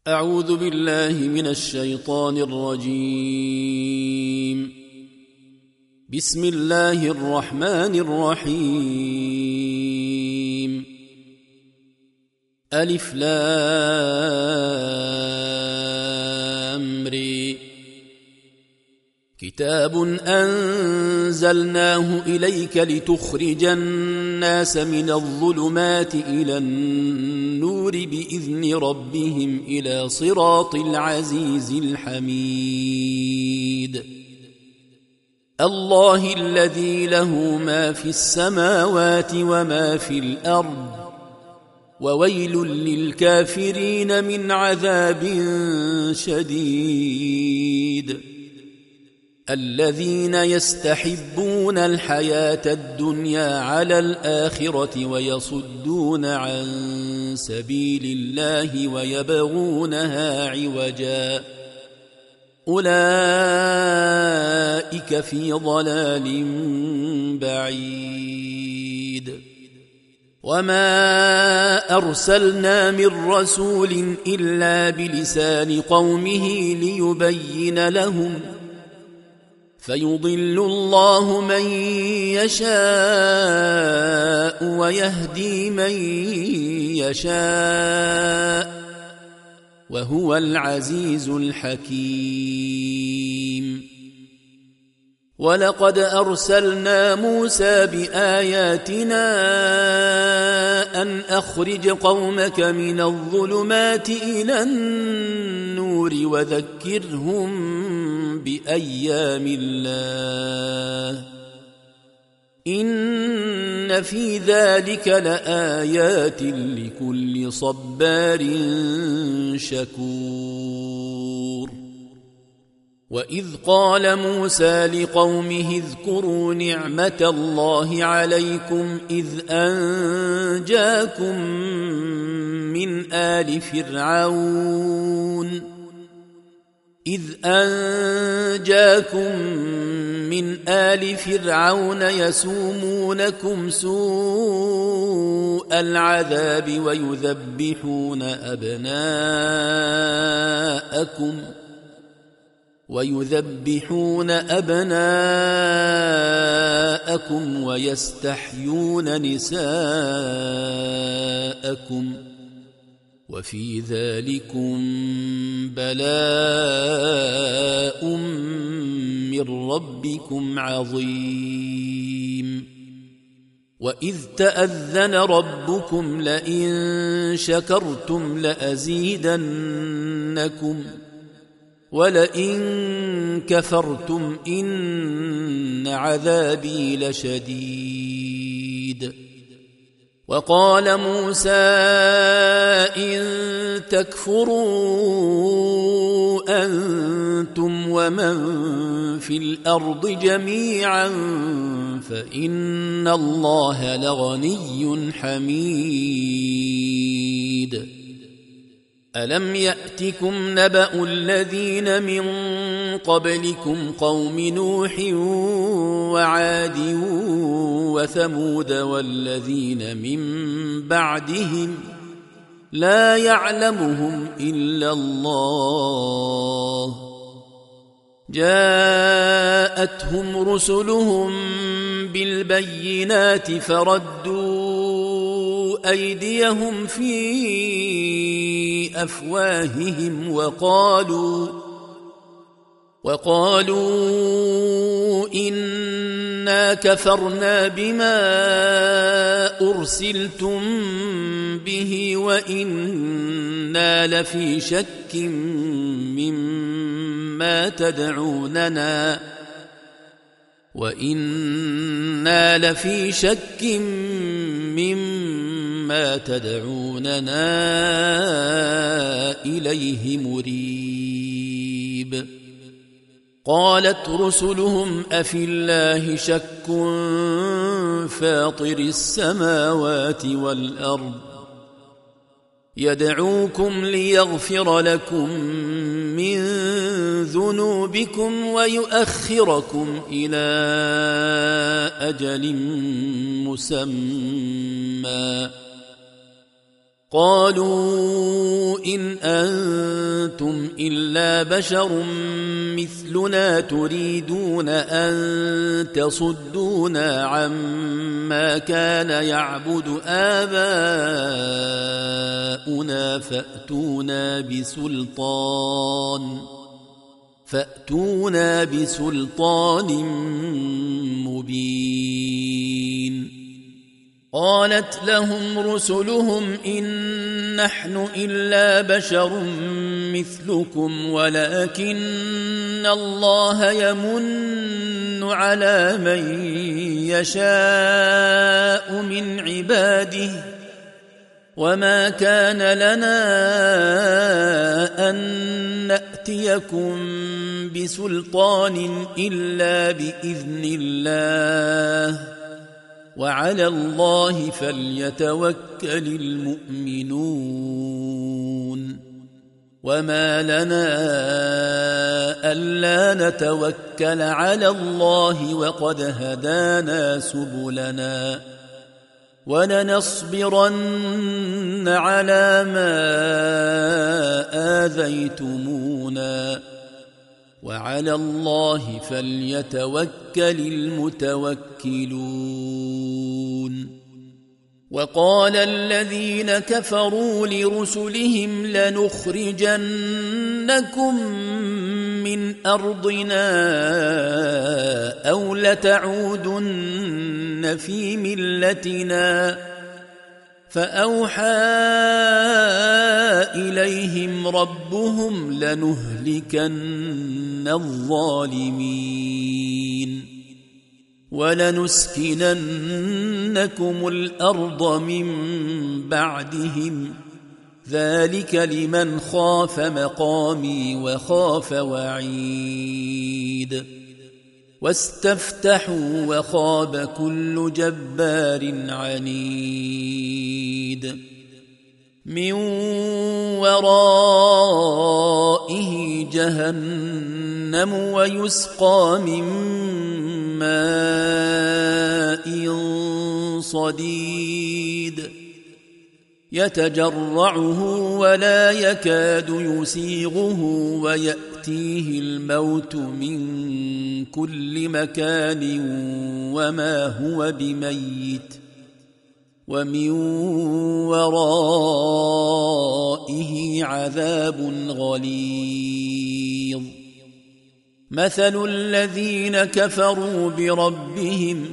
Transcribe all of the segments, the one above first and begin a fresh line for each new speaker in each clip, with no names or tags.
أعوذ بالله من الشيطان الرجيم. بسم الله الرحمن الرحيم. ألف لام ري. كتاب أنزلناه إليك لتخرج الناس من الظلمات إلى النور بإذن ربهم إلى صراط العزيز الحميد. الله الذي له ما في السماوات وما في الأرض، وويل للكافرين من عذاب شديد. الذين يستحبون الحياة الدنيا على الآخرة ويصدون عن سبيل الله ويبغونها عوجا، أولئك في ضلال بعيد. وما أرسلنا من رسول إلا بلسان قومه ليبين لهم، فيضل الله من يشاء ويهدي من يشاء، وهو العزيز الحكيم. ولقد أرسلنا موسى بآياتنا أن أخرج قومك من الظلمات إلى النور وذكرهم بأيام الله، إن في ذلك لآيات لكل صبار شكور. وإذ قال موسى لقومه اذكروا نعمة الله عليكم إذ أنجاكم من آل فرعون يسومونكم سوء العذاب ويذبحون أبناءكم ويستحيون نساءكم، وفي ذلكم بلاء من ربكم عظيم. وإذ تأذن ربكم لئن شكرتم لأزيدنكم ولئن كفرتم إن عذابي لشديد. وقال موسى إن تكفروا أنتم ومن في الأرض جميعا فإن الله لغني حميد. ألم يأتكم نبأ الذين من قبلكم قوم نوح وعاد وثمود والذين من بعدهم لا يعلمهم إلا الله، جاءتهم رسلهم بالبينات فردوا أيديهم في أفواههم وقالوا إنا كفرنا بما أرسلتم به وإنا لفي شك مما تدعوننا إليه مريب. قالت رسلهم أفي الله شك فاطر السماوات والأرض يدعوكم ليغفر لكم من ذنوبكم ويؤخركم إلى أجل مسمى قالوا إن أنتم إلا بشر مثلنا تريدون أن تصدونا عما كان يعبد آباؤنا فأتونا بسلطان مبين. قالت لهم رسلهم إن نحن إلا بشر مثلكم ولكن الله يمن على من يشاء من عباده وما كان لنا أن نأتيكم بسلطان إلا بإذن الله وعلى الله فليتوكل المؤمنون. وما لنا ألا نتوكل على الله وقد هدانا سبلنا ولنصبرن على ما آذيتمونا وعلى الله فليتوكل المتوكلون. وقال الذين كفروا لرسلهم لنخرجنكم من أرضنا أو لتعودن في ملتنا فأوحى إليهم ربهم لنهلكن الظالمين ولنسكننكم الأرض من بعدهم ذلك لمن خاف مقامي وخاف وعيد. واستفتحوا وخاب كل جبار عنيد من ورائه جهنم ويسقى من ماء صديد يتجرعه ولا يكاد يسيغه ويأتيه الموت من كل مكان وما هو بميت ومن ورائه عذاب غليظ. مثل الذين كفروا بربهم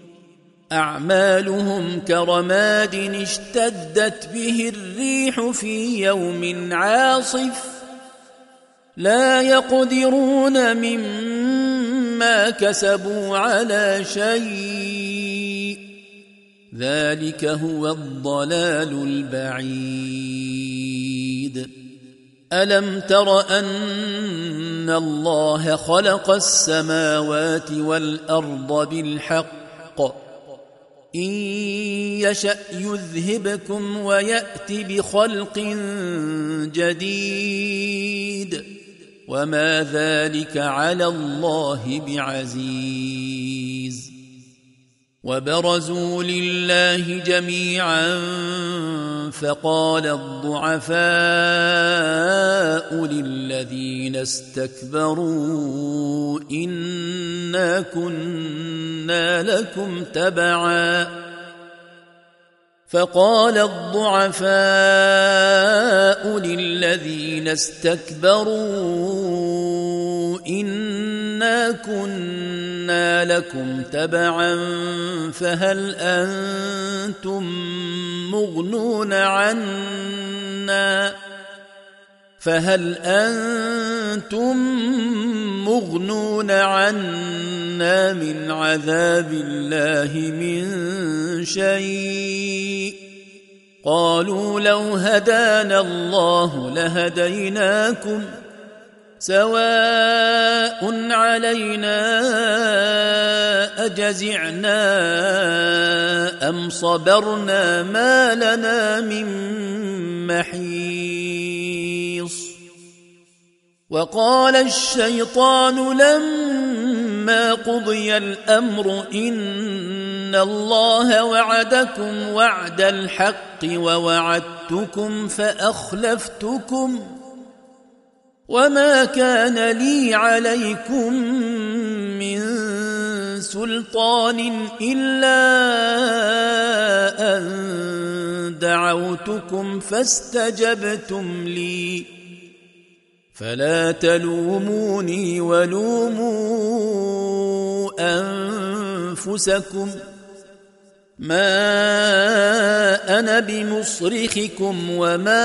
أعمالهم كرماد اشتدت به الريح في يوم عاصف لا يقدرون مما كسبوا على شيء ذلك هو الضلال البعيد. ألم تر أن الله خلق السماوات والأرض بالحق إن يشأ يذهبكم ويأت بخلق جديد وما ذلك على الله بعزيز. وبرزوا لله جميعا فقال الضعفاء للذين استكبروا إنا كنا لكم تبعا فهل أنتم مغنون عنا من عذاب الله من شيء قالوا لو هدانا الله لهديناكم سواء علينا أجزعنا أم صبرنا ما لنا من محيص. وقال الشيطان لما قضي الأمر إن الله وعدكم وعد الحق ووعدتكم وعدتكم فأخلفتكم وما كان لي عليكم من سلطان إلا أن دعوتكم فاستجبتم لي فلا تلوموني ولوموا أنفسكم ما أنا بمصرخكم وما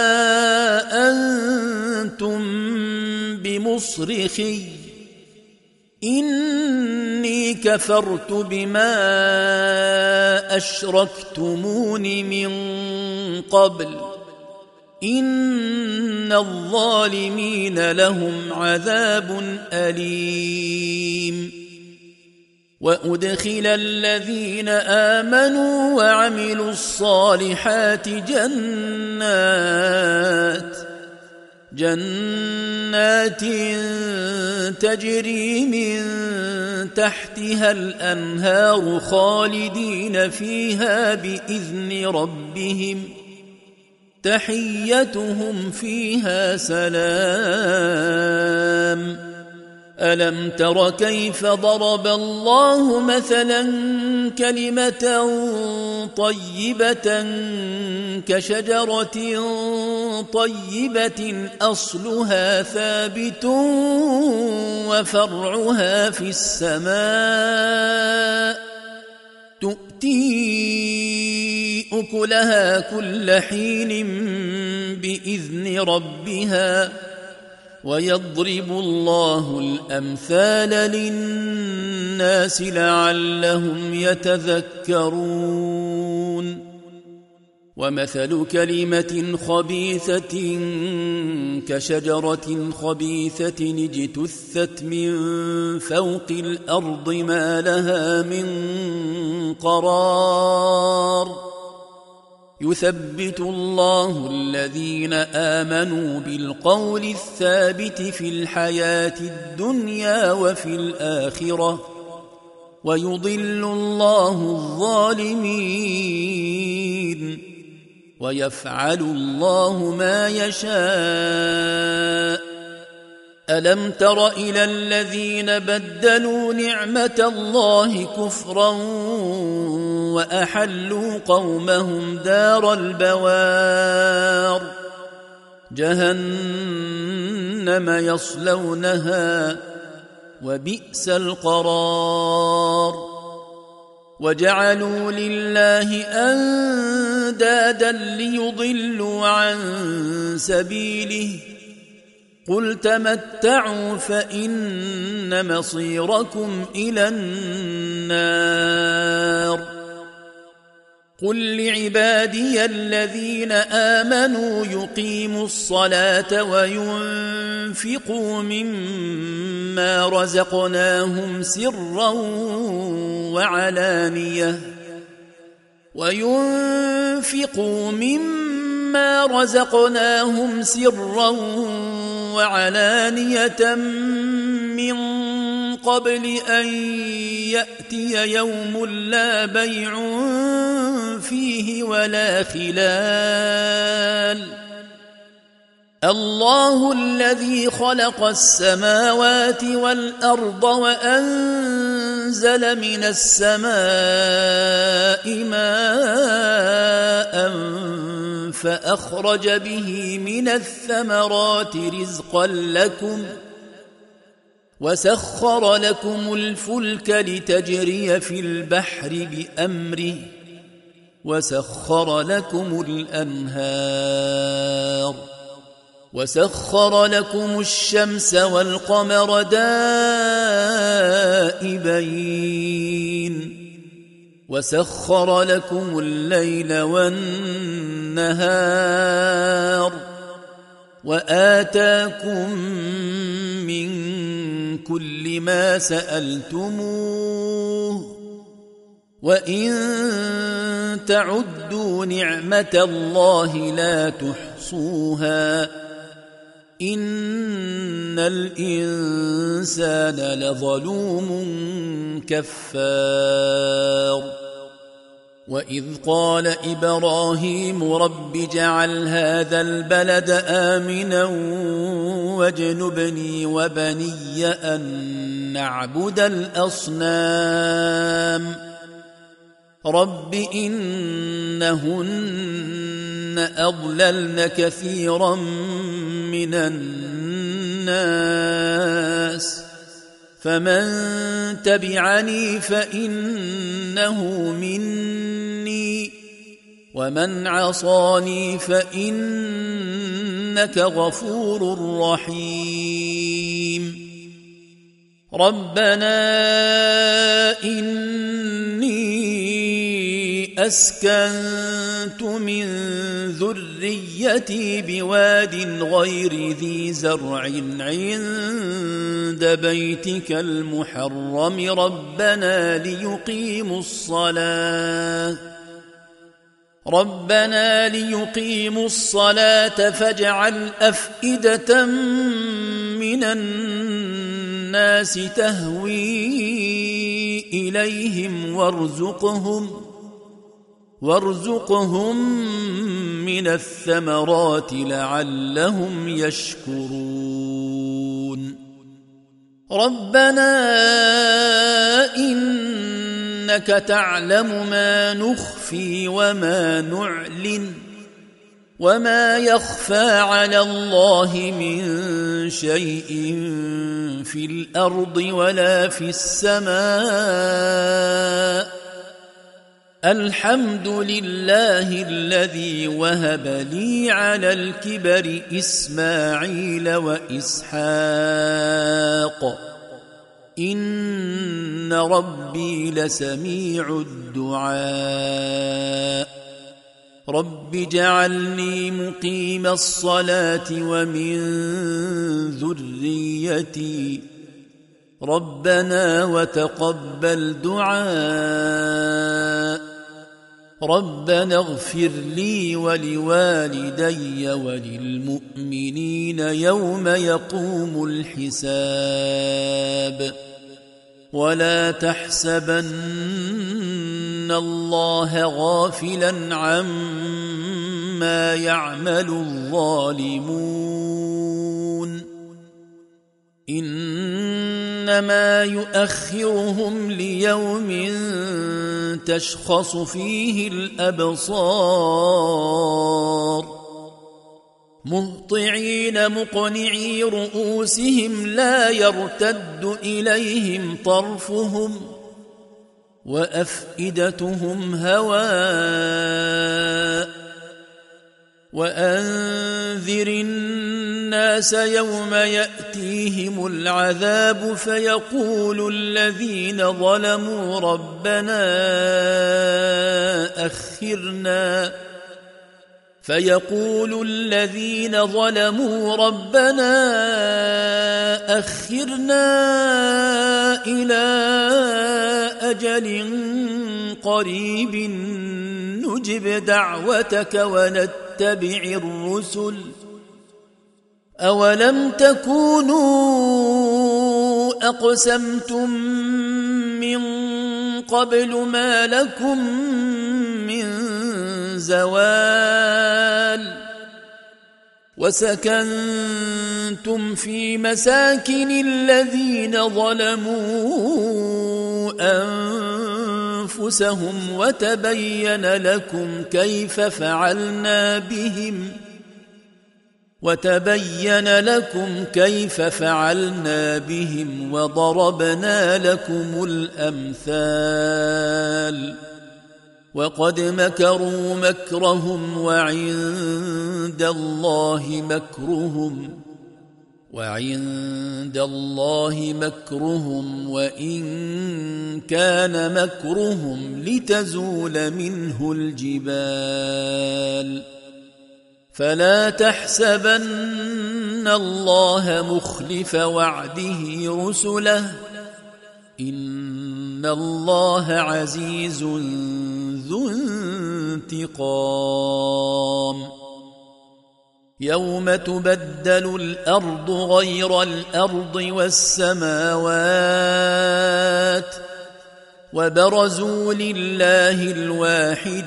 أنتم بمصرخي إني كفرت بما أشركتمون من قبل إن الظالمين لهم عذاب أليم وأدخل الذين آمنوا وعملوا الصالحات جنات تجري من تحتها الأنهار خالدين فيها بإذن ربهم تحيتهم فيها سلام ألم تر كيف ضرب الله مثلا كلمة طيبة كشجرة طيبة أصلها ثابت وفرعها في السماء تؤتي أكلها كل حين بإذن ربها ويضرب الله الأمثال للناس لعلهم يتذكرون ومثل كلمة خبيثة كشجرة خبيثة اجتثت من فوق الأرض ما لها من قرار يثبت الله الذين آمنوا بالقول الثابت في الحياة الدنيا وفي الآخرة ويضل الله الظالمين ويفعل الله ما يشاء ألم تر إلى الذين بدلوا نعمة الله كفرا وأحلوا قومهم دار البوار جهنم يصلونها وبئس القرار وجعلوا لله أندادا ليضلوا عن سبيله قل تمتعوا فإن مصيركم إلى النار قل لعبادي الذين آمنوا يقيموا الصلاة وينفقوا مما رزقناهم سرا وعلانية من قبل أن يأتي يوم لا بيع فيه ولا خلال الله الذي خلق السماوات والأرض وأنزل من السماء ماء فأخرج به من الثمرات رزقا لكم وسخر لكم الفلك لتجري في البحر بأمره وسخر لكم الأنهار وسخر لكم الشمس والقمر دائبين وسخر لكم الليل والنهار وآتاكم من كل ما سألتموه وإن تعدوا نعمة الله لا تحصوها إن الإنسان لظلوم كفار وإذ قال إبراهيم رب اجعل هذا البلد آمنا واجنبني وبني أن نعبد الأصنام رب إنهن أضللن كثيرا من الناس فمن تبعني فإنه مني ومن عصاني فإنك غفور رحيم ربنا إني أسكنت من ذريتي بواد غير ذي زرع عند بيتك المحرم ربنا ليقيموا الصلاة فاجعل أفئدة من الناس تهوي إليهم وارزقهم من الثمرات لعلهم يشكرون ربنا إنك تعلم ما نخفي وما نعلن وما يخفى على الله من شيء في الأرض ولا في السماء الحمد لله الذي وهب لي على الكبر إسماعيل وإسحاق إن ربي لسميع الدعاء رب اجعلني مقيم الصلاة ومن ذريتي ربنا وتقبل دعاء ربنا اغفر لي ولوالدي وللمؤمنين يوم يقوم الحساب ولا تحسبن الله غافلا عما يعمل الظالمون إنما يؤخرهم ليوم تشخص فيه الأبصار مهطعين مقنعي رؤوسهم لا يرتد إليهم طرفهم وأفئدتهم هواء وأنذر الناس يوم يأتيهم العذاب فيقول الذين ظلموا ربنا أخرنا إلى أجل قريب نجب دعوتك ونتبع الرسل أولم تكونوا أقسمتم من قبل ما لكم من زوال وسكنتم في مساكن الذين ظلموا أنفسهم وتبين لكم كيف فعلنا بهم وضربنا لكم الأمثال وقد مكروا مكرهم وعند الله مكرهم وإن كان مكرهم لتزول منه الجبال فلا تحسبن الله مخلف وعده رسله إن الله عزيز ذو انتقام يوم تبدل الأرض غير الأرض والسماوات وبرزوا لله الواحد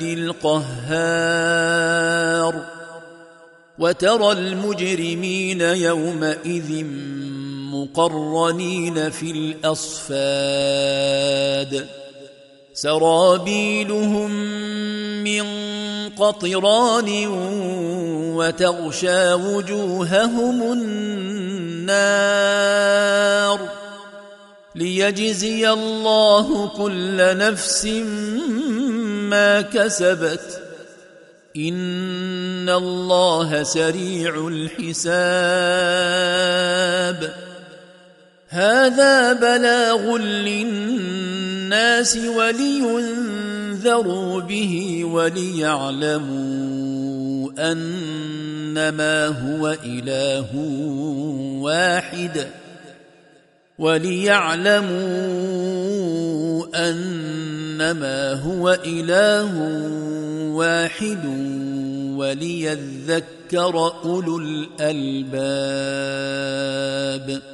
القهار وترى المجرمين يومئذ مقرنين في الأصفاد سرابيلهم من قطران وتغشى وجوههم النار ليجزي الله كل نفس ما كسبت إن الله سريع الحساب هذا بلاغ للناس ولينذروا به وليعلموا أنما هو إله واحد وليذكر أولو الألباب